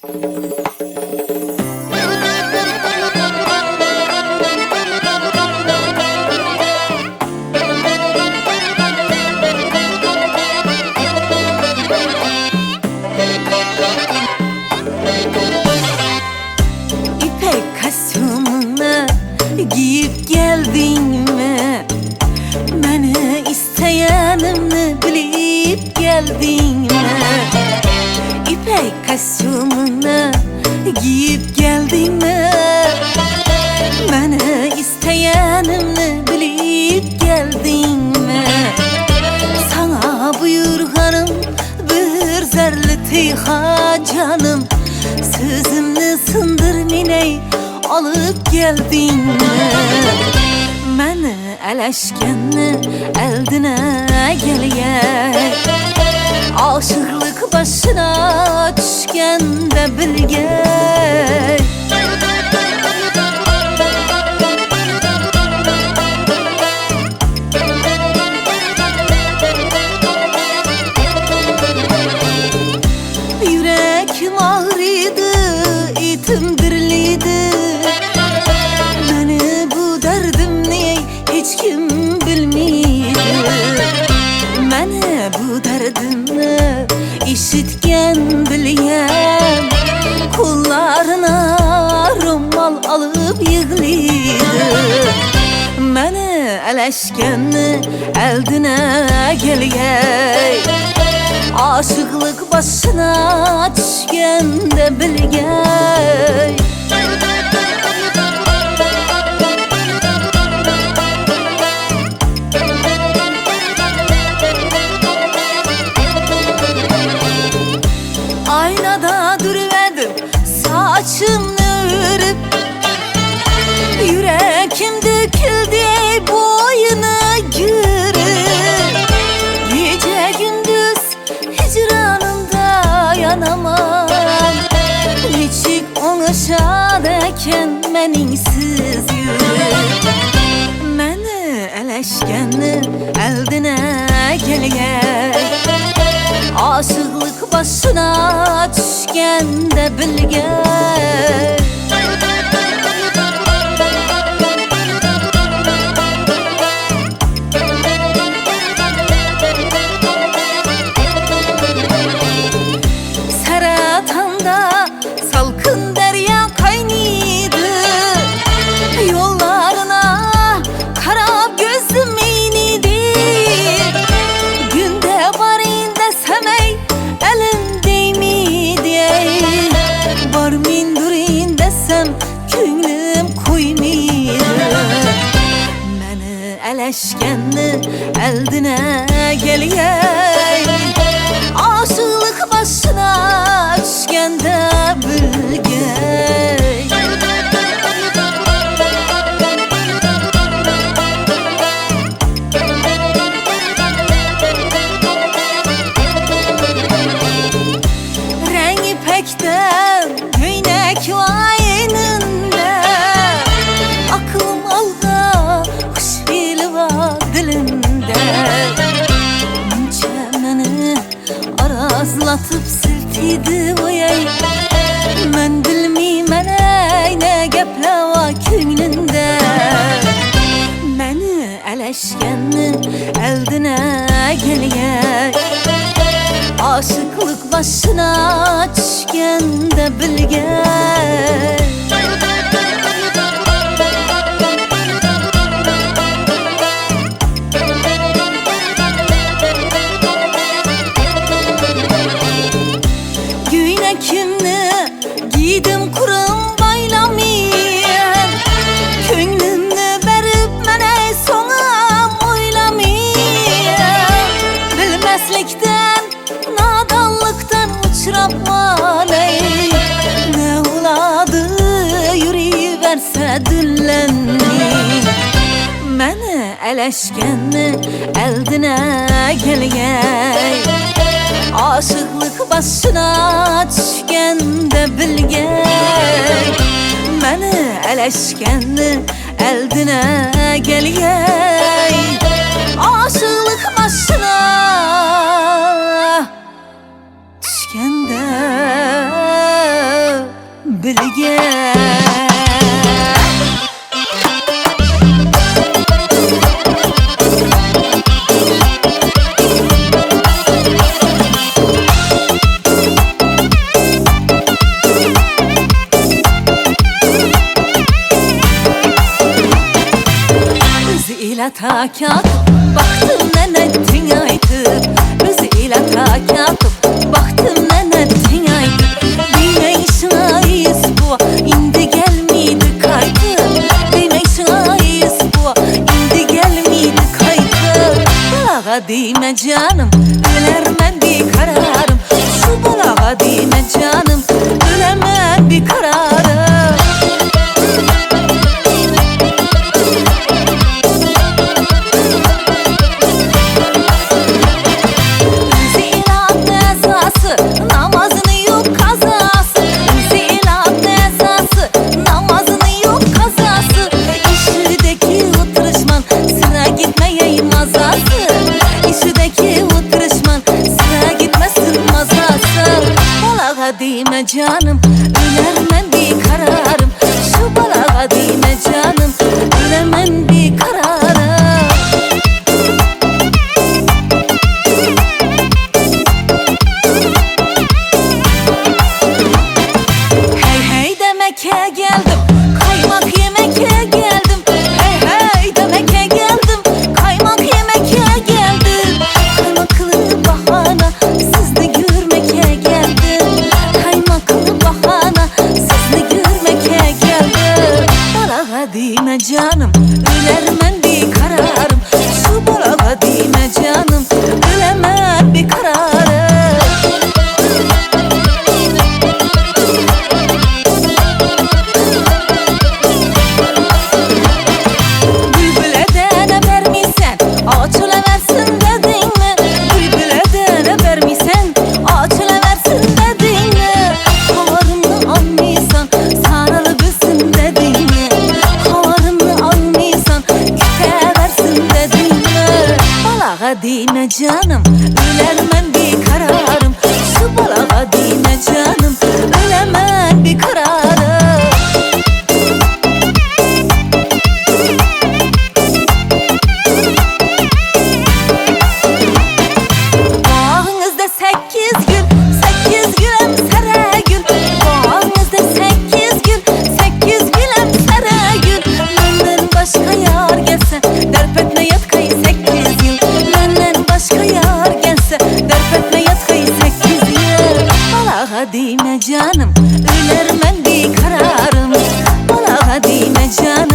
İpek kostyumunu giyip geldin mi? Beni isteyenimni bilip geldin mi? İpek kostyumunu giyip geldin mi? Beni isteyenimni bilip geldin mi? Sana buyurganım bir zerli teyha canım, sözümni sındırminey alıp geldin mi? Meni eleşkenni eldine gelgey, aşıklık başına düşkende bilgey. Yürekim ağrıydı, itim dirliydi. Beni bu derdim niye hiç kim bilmiydi? Beni bu derdimni işitken bilyen, kullarına rumal alıp yığlıydı. Beni eleşkenni eldine gelgey, aşıklık başına düşkende bilgey. Aynada durverdim saçımı örüp, yürekim döküldü boyuna görüp. Gece gündüz hicranımda yanamam, hiçik oңaşadeken meningsiz yürüp. Meni eleşkenni eldine gelgey, aşıklık başına düşkende bilgey. Seratanda salkın derya kaynıydı, yollarına kara gözüm inidi. Günde varın desem ey elimdeymidi, varmin durun desem könglim koymaydı. Meni eleşkenni eldine gelgey, aşıklık başına düşkende bilgey. Rengi pekten göynek vayninde, aklım alda kuş fili var dilimde. Meni arazlatıp siltiydi oyay, men bilmeymen ey ne gepler var köynünde. Meni eleşkenni eldine gelgey, aşıklık başına düşkende bilgey. Güynekimni giydim kurum baylamayan, könglimni berip mene soňam oýlamayan. Bilmeslikden nadanlıktan uçrapmalay, ne uladı yürüyverse düllenni. Meni eleşkenni eldine gelgey, aşıklık başına düşkende bilgey. Meni eleşkenni eldine gelgey, aşıklık başına. 天的。 bülbülüge. Üzüyle takat baktım nenettin aytıp, üzüyle takat baktım nenettin aytıp. Bilmeyin şayız bu indi gelmiydi kaytıp, bilmeyin şayız bu indi gelmiydi kaytıp. Balağa dime canım ölermen bir kararım, şu balağa dime canım ölemem bir kararım. Dime canım ölermen bir kararım, şu balağa dime canım ölemem bir kararım. Hey hey demeke geldim, kaymak yemeke geldim. Hey hey demeke geldim, kaymak yemeke geldim. Kaymaklı bahana sizde görmeke geldim, kaymaklı bahana sizde görmeke geldim. Balağa dime canım ölermen bir kararım, şu balağa dime canım ölemem bir kararım. Dime canım ölermen bir kararım, şu balağa dime canım ölemem bir kararım. Bağınızda 8 gül, 8 gülem sere gül. Bağınızda 8 gül, 8 gülem sere gül. Benden başka yar gelse derp etme yat kayı 8 yıl. Başka yar gelse derp etme yat kayı 8 yıl. Balağa dime canım ölermen bir kararım, balağa dime canım